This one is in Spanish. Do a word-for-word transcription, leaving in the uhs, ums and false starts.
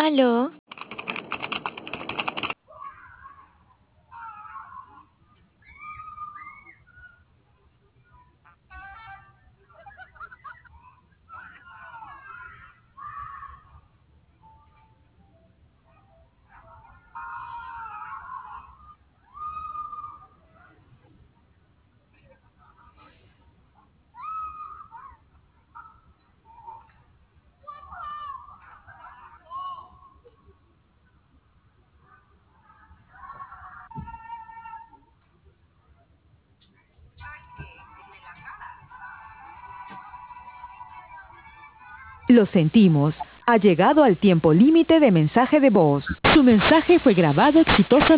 ¿Aló? Lo sentimos. Ha llegado al tiempo límite de mensaje de voz. Su mensaje fue grabado exitosamente.